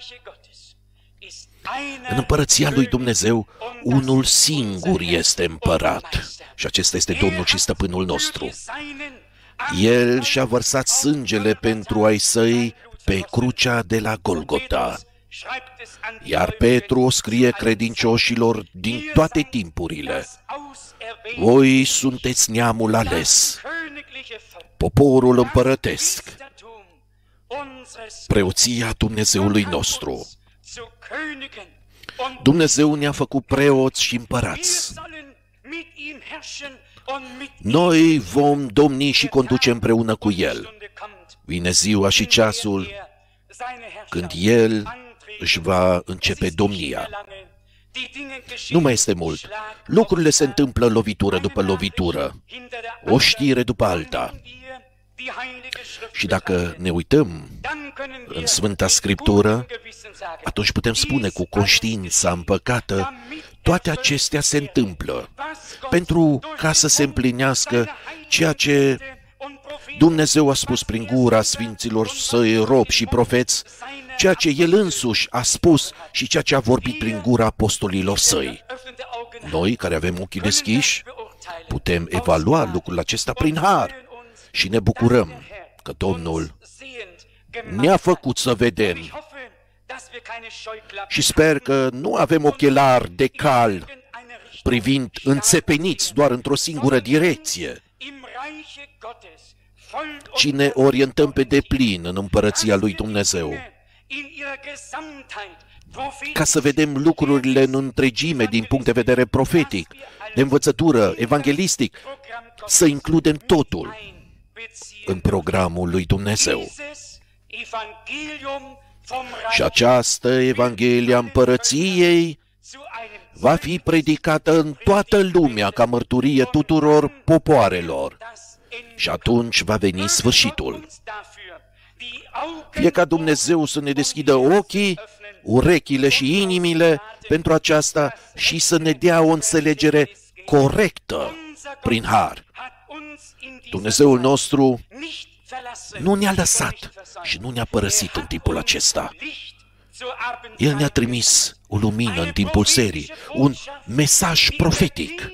În împărăția lui Dumnezeu, unul singur este împărat și acesta este Domnul și Stăpânul nostru. El și-a vărsat sângele pentru ai săi pe crucea de la Golgota. Iar Petru o scrie credincioșilor din toate timpurile: voi sunteți neamul ales, poporul împărătesc, preoția Dumnezeului nostru. Dumnezeu ne-a făcut preoți și împărați. Noi vom domni și conduce împreună cu El. Vine ziua și ceasul când El își va începe domnia. Nu mai este mult. Lucrurile se întâmplă lovitură după lovitură, o știre după alta. Și dacă ne uităm în Sfânta Scriptură, atunci putem spune cu conștiința împăcată, toate acestea se întâmplă pentru ca să se împlinească ceea ce Dumnezeu a spus prin gura sfinților săi robi și profeți, ceea ce El însuși a spus și ceea ce a vorbit prin gura apostolilor săi. Noi, care avem ochii deschiși, putem evalua lucrul acesta prin har și ne bucurăm că Domnul ne-a făcut să vedem. Și sper că nu avem ochelari de cal privind înțepeniți doar într-o singură direcție, ci ne orientăm pe deplin în împărăția lui Dumnezeu, ca să vedem lucrurile în întregime din punct de vedere profetic, de învățătură, evanghelistic, să includem totul în programul lui Dumnezeu. Și această Evanghelie a Împărăției va fi predicată în toată lumea ca mărturie tuturor popoarelor. Și atunci va veni sfârșitul. Fie ca Dumnezeu să ne deschidă ochii, urechile și inimile pentru aceasta și să ne dea o înțelegere corectă prin har. Dumnezeul nostru nu ne-a lăsat și nu ne-a părăsit în timpul acesta. El ne-a trimis o lumină în timpul serii, un mesaj profetic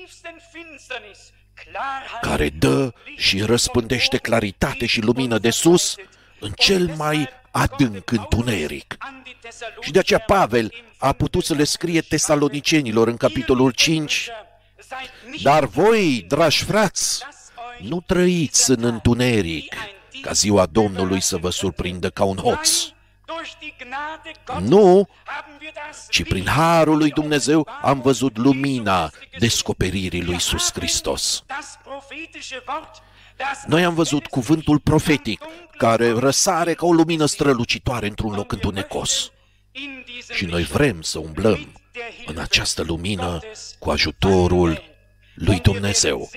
care dă și răspândește claritate și lumină de sus în cel mai adânc întuneric. Și de aceea Pavel a putut să le scrie tesalonicenilor în capitolul 5: dar voi, dragi frați, nu trăiți în întuneric, ca ziua Domnului să vă surprindă ca un hoț. Nu, ci prin harul lui Dumnezeu am văzut lumina descoperirii lui Iisus Hristos. Noi am văzut cuvântul profetic care răsare ca o lumină strălucitoare într-un loc întunecos. Și noi vrem să umblăm în această lumină cu ajutorul lui Dumnezeu.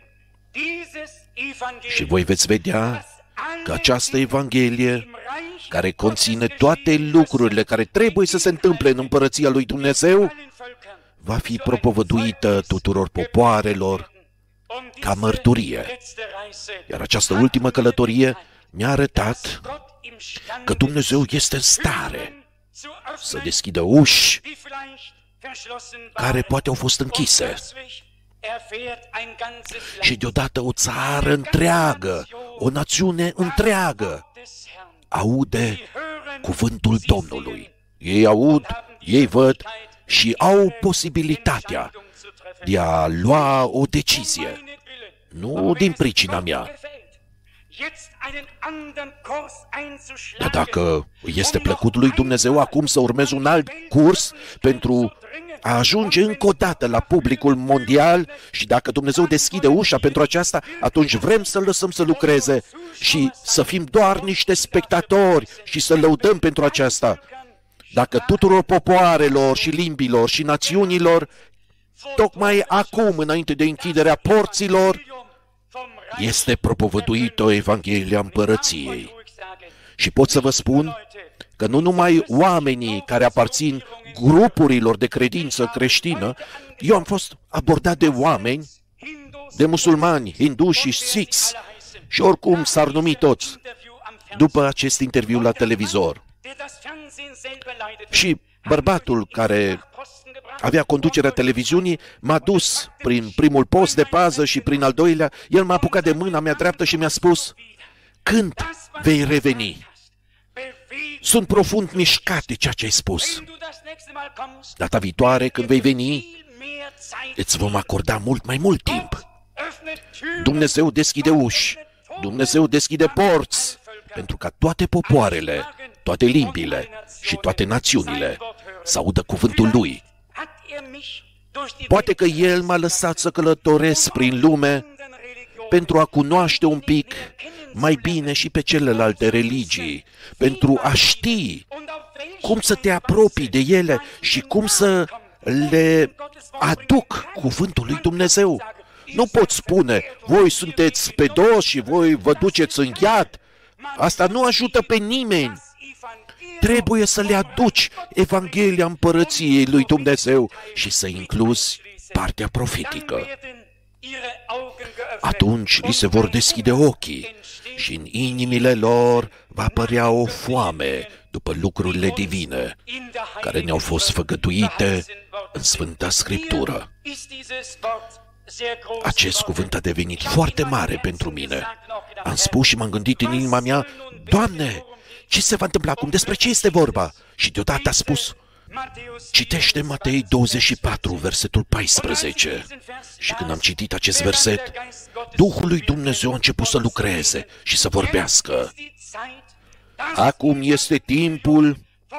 Și voi veți vedea că această Evanghelie, care conține toate lucrurile care trebuie să se întâmple în împărăția lui Dumnezeu, va fi propovăduită tuturor popoarelor ca mărturie. Iar această ultimă călătorie ne-a arătat că Dumnezeu este în stare să deschidă uși care poate au fost închise. Și deodată o țară întreagă, o națiune întreagă aude cuvântul Domnului. Ei aud, ei văd și au posibilitatea de a lua o decizie. Nu din pricina mea. Dar dacă este plăcut lui Dumnezeu acum să urmeze un alt curs pentru a ajunge încă o dată la publicul mondial și dacă Dumnezeu deschide ușa pentru aceasta, atunci vrem să-L lăsăm să lucreze și să fim doar niște spectatori și să lăudăm pentru aceasta. Dacă tuturor popoarelor și limbilor și națiunilor, tocmai acum, înainte de închiderea porților, este propovăduită Evanghelia Împărăției. Și pot să vă spun că nu numai oamenii care aparțin grupurilor de credință creștină, eu am fost abordat de oameni, de musulmani, hinduși și sikhs, și oricum s-ar numi toți, după acest interviu la televizor. Și bărbatul care avea conducerea televiziunii m-a dus prin primul post de pază și prin al doilea, el m-a apucat de mâna mea dreaptă și mi-a spus: când vei reveni? Sunt profund mișcat de ceea ce ai spus. Data viitoare, când vei veni, îți vom acorda mult mai mult timp. Dumnezeu deschide uși, Dumnezeu deschide porți, pentru ca toate popoarele, toate limbile și toate națiunile să audă cuvântul Lui. Poate că El m-a lăsat să călătoresc prin lume pentru a cunoaște un pic mai bine și pe celelalte religii, pentru a ști cum să te apropii de ele și cum să le aduc cuvântul lui Dumnezeu. Nu pot spune: voi sunteți spedoși și voi vă duceți în iad. Asta nu ajută pe nimeni. Trebuie să le aduci Evanghelia Împărăției lui Dumnezeu și să incluzi partea profetică. Atunci li se vor deschide ochii și în inimile lor va apărea o foame după lucrurile divine care ne-au fost făgăduite în Sfânta Scriptură. Acest cuvânt a devenit foarte mare pentru mine. Am spus și m-am gândit în inima mea: Doamne, ce se va întâmpla acum? Despre ce este vorba? Și deodată a spus: citește Matei 24, versetul 14. Și când am citit acest verset, Duhul lui Dumnezeu a început să lucreze și să vorbească. Acum este timpul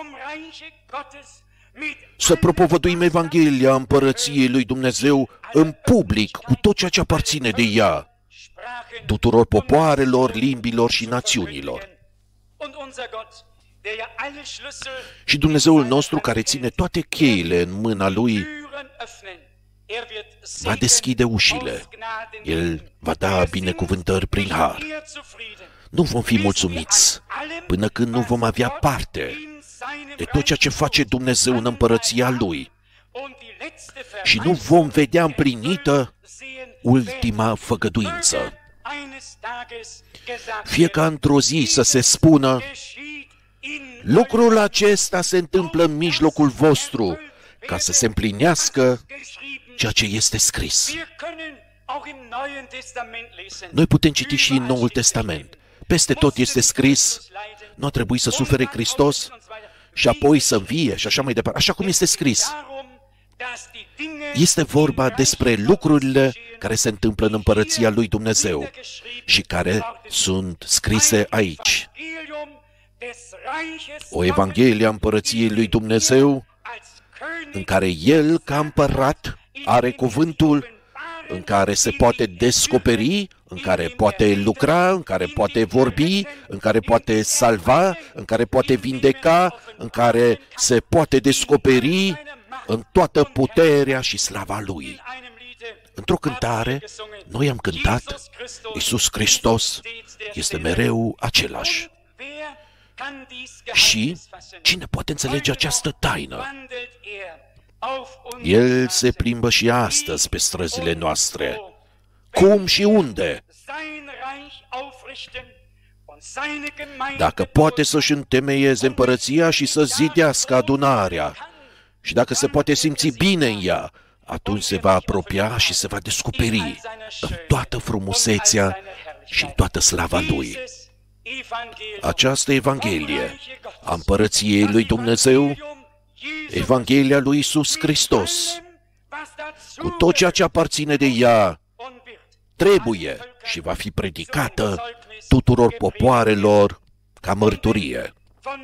să propovăduim Evanghelia Împărăției lui Dumnezeu în public, cu tot ceea ce aparține de ea, tuturor popoarelor, limbilor și națiunilor. Și Dumnezeul nostru, care ține toate cheile în mâna Lui, va deschide ușile. El va da binecuvântări prin har. Nu vom fi mulțumiți până când nu vom avea parte de tot ceea ce face Dumnezeu în împărăția Lui. Și nu vom vedea împlinită ultima făgăduință. Fie ca într-o zi să se spună: lucrul acesta se întâmplă în mijlocul vostru, ca să se împlinească ceea ce este scris. Noi putem citi și în Noul Testament. Peste tot este scris: nu a trebuit să sufere Hristos și apoi să învie și așa mai departe, așa cum este scris. Este vorba despre lucrurile care se întâmplă în împărăția lui Dumnezeu și care sunt scrise aici. O Evanghelie a împărăției lui Dumnezeu în care El, ca împărat, are cuvântul, în care se poate descoperi, în care poate lucra, în care poate vorbi, în care poate salva, în care poate vindeca, în care se poate descoperi în toată puterea și slava Lui. Într-o cântare, noi am cântat: Iisus Hristos este mereu același. Și cine poate înțelege această taină? El se plimbă și astăzi pe străzile noastre. Cum și unde? Dacă poate să-și întemeieze împărăția și să zidească adunarea, și dacă se poate simți bine în ea, atunci se va apropia și se va descoperi în toată frumusețea și în toată slava Lui. Această Evanghelie a împărăției lui Dumnezeu, Evanghelia lui Iisus Hristos, cu tot ceea ce aparține de ea, trebuie și va fi predicată tuturor popoarelor ca mărturie.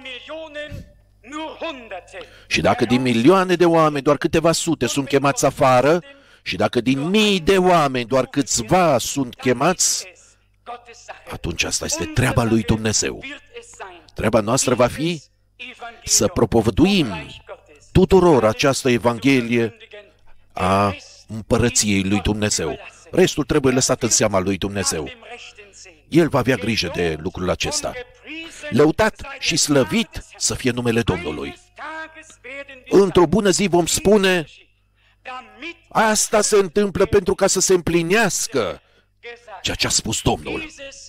Și dacă din milioane de oameni doar câteva sute sunt chemați afară, și dacă din mii de oameni doar câțiva sunt chemați, atunci asta este treaba lui Dumnezeu. Treaba noastră va fi să propovăduim tuturor această Evanghelie a împărăției lui Dumnezeu. Restul trebuie lăsat în seama lui Dumnezeu. El va avea grijă de lucrul acesta. Lăudat și slăvit să fie numele Domnului. Într-o bună zi vom spune, asta se întâmplă pentru ca să se împlinească ceea ce a spus Domnul.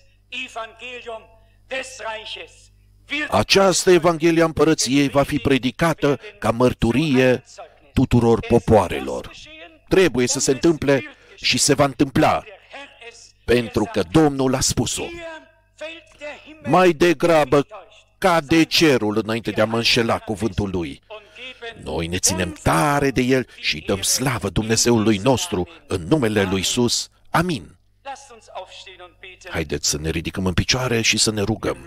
Această Evanghelie a împărăției va fi predicată ca mărturie tuturor popoarelor. Trebuie să se întâmple și se va întâmpla, pentru că Domnul a spus-o. Mai degrabă cade cerul înainte de a mă înșela cuvântul Lui. Noi ne ținem tare de El și dăm slavă Dumnezeului nostru în numele Lui Iisus. Amin. Haideți să ne ridicăm în picioare și să ne rugăm.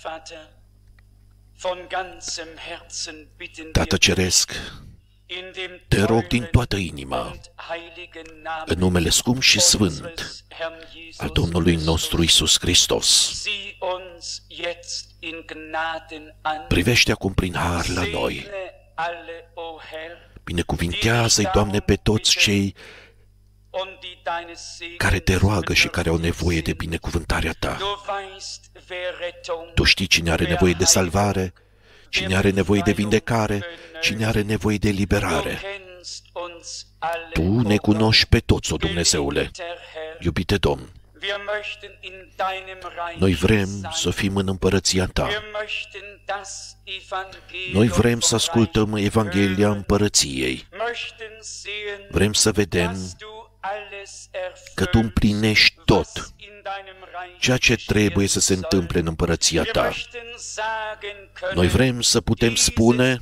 Tată Ceresc, te rog din toată inima, în numele scump și sfânt al Domnului nostru Iisus Hristos, privește acum prin har la noi. Binecuvintează-i, Doamne, pe toți cei care te roagă și care au nevoie de binecuvântarea Ta. Tu știi cine are nevoie de salvare, cine are nevoie de vindecare, cine are nevoie de eliberare. Tu ne cunoști pe toți, o Dumnezeule. Iubite Domn, noi vrem să fim în împărăția Ta. Noi vrem să ascultăm Evanghelia împărăției. Vrem să vedem că Tu împlinești tot ceea ce trebuie să se întâmple în împărăția Ta. Noi vrem să putem spune,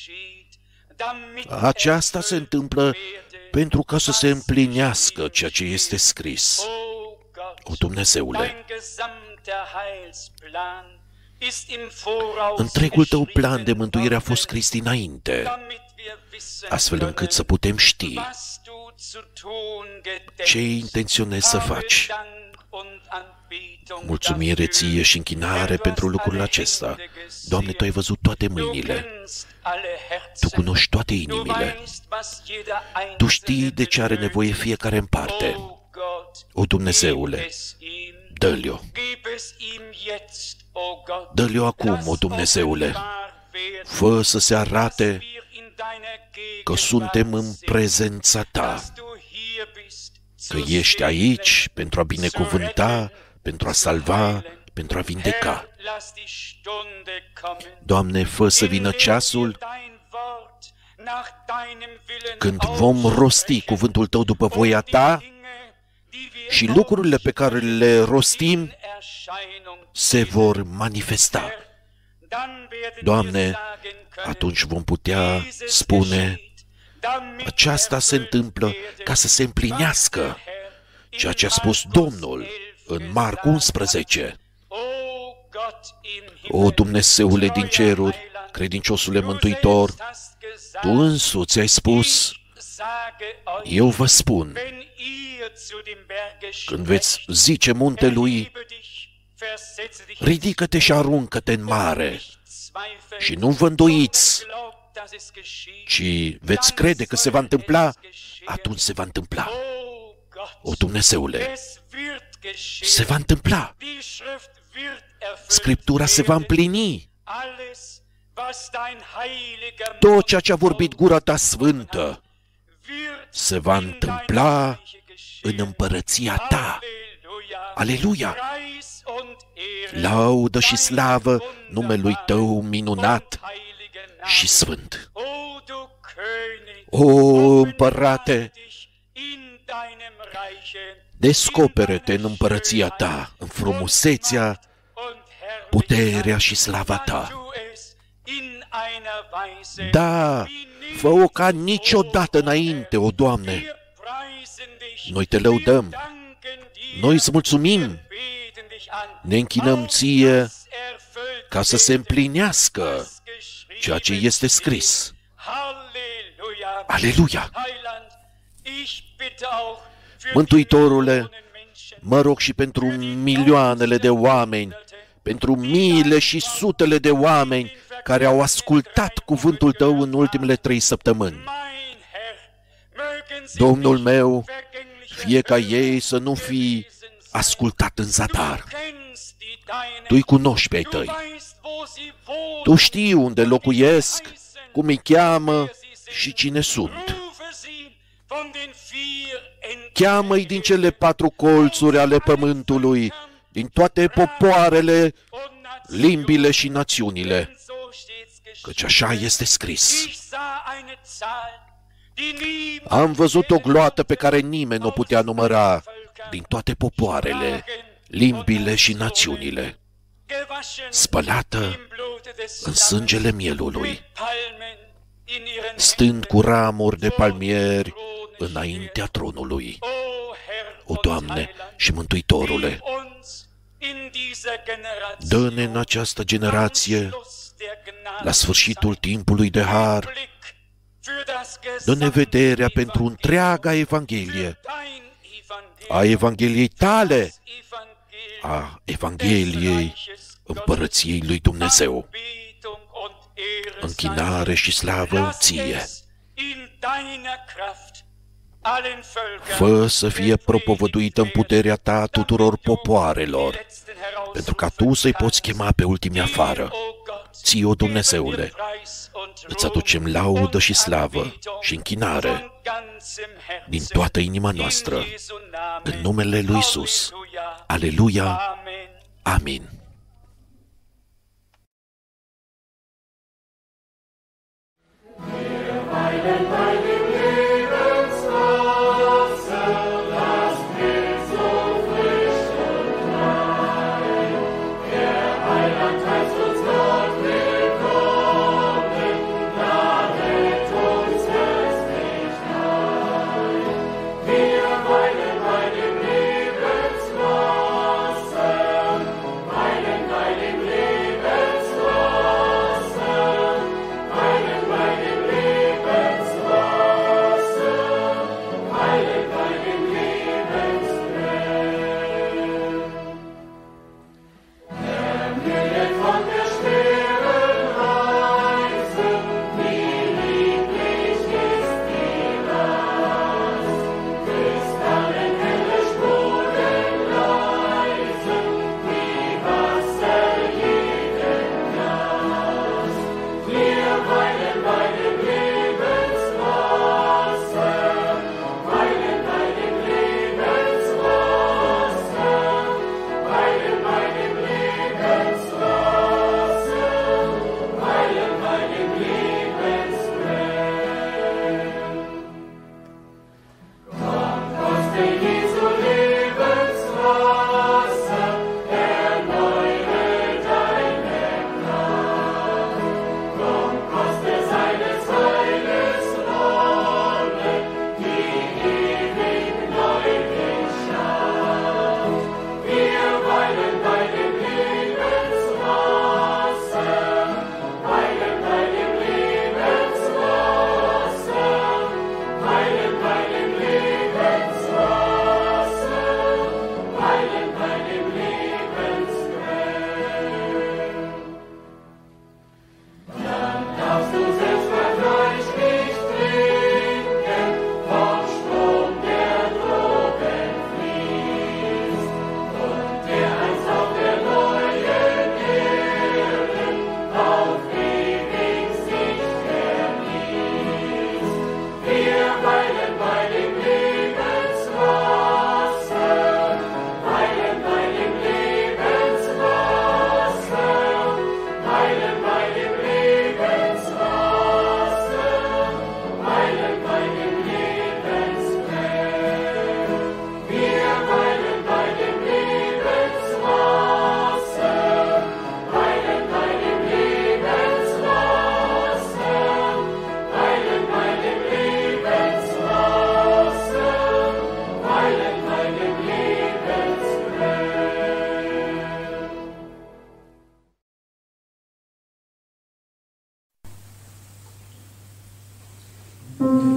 aceasta se întâmplă pentru ca să se împlinească ceea ce este scris. O Dumnezeule, întregul Tău plan de mântuire a fost scris dinainte, astfel încât să putem ști ce intenționezi să faci. Mulțumire Ție și închinare pentru lucrul acesta. Doamne, Tu ai văzut toate mâinile. Tu cunoști toate inimile. Tu știi de ce are nevoie fiecare în parte. O Dumnezeule, dă-l-o. Dă-l-o acum, o Dumnezeule. Fă să se arate că suntem în prezența Ta, că ești aici pentru a binecuvânta, pentru a salva, pentru a vindeca. Doamne, fă să vină ceasul când vom rosti cuvântul Tău după voia Ta și lucrurile pe care le rostim se vor manifesta. Doamne, atunci vom putea spune, aceasta se întâmplă ca să se împlinească ceea ce a spus Domnul în Marc 11. O Dumnezeule din ceruri, credinciosule Mântuitor, Tu însuți ai spus, eu vă spun, când veți zice muntelui, ridică-te și aruncă-te în mare și nu vă îndoiți, ci veți crede că se va întâmpla, atunci se va întâmpla. O Dumnezeule, se va întâmpla. Scriptura se va împlini. Tot ceea ce a vorbit gura Ta sfântă se va întâmpla în împărăția Ta. Aleluia! Laudă și slavă numelui Tău minunat și sfânt. O, Împărate, descoperă-te în împărăția Ta, în frumusețea, puterea și slava Ta. Da, fă-o ca niciodată înainte, o Doamne. Noi Te lăudăm, noi îți mulțumim, ne închinăm Ție ca să se împlinească ceea ce este scris. Aleluia! Mântuitorule, mă rog și pentru milioanele de oameni, pentru miile și sutele de oameni care au ascultat cuvântul Tău în ultimele 3 săptămâni. Domnul meu, fie ca ei să nu fi ascultat în zadar. Tu-i cunoști pe ai Tăi. Tu știi unde locuiesc, cum îi cheamă și cine sunt. Cheamă-i din cele 4 colțuri ale pământului, din toate popoarele, limbile și națiunile, căci așa este scris. Am văzut o gloată pe care nimeni nu o putea număra, din toate popoarele, limbile și națiunile, spălată în sângele mielului, stând cu ramuri de palmieri înaintea tronului. O, Doamne și Mântuitorule, dă-ne în această generație, la sfârșitul timpului de har, dă-ne vederea pentru întreaga Evanghelie, a Evangheliei Tale, a Evangheliei Împărăției lui Dumnezeu. Închinare și slavă Ție. Fă să fie propovăduită în puterea Ta tuturor popoarelor, pentru ca Tu să-i poți chema pe ultimii afară. Ție, o Dumnezeule, îți aducem laudă și slavă și închinare din toată inima noastră, în numele lui Iisus. Aleluia! Amin! Weilen bei dem Lebenswasser, Amen.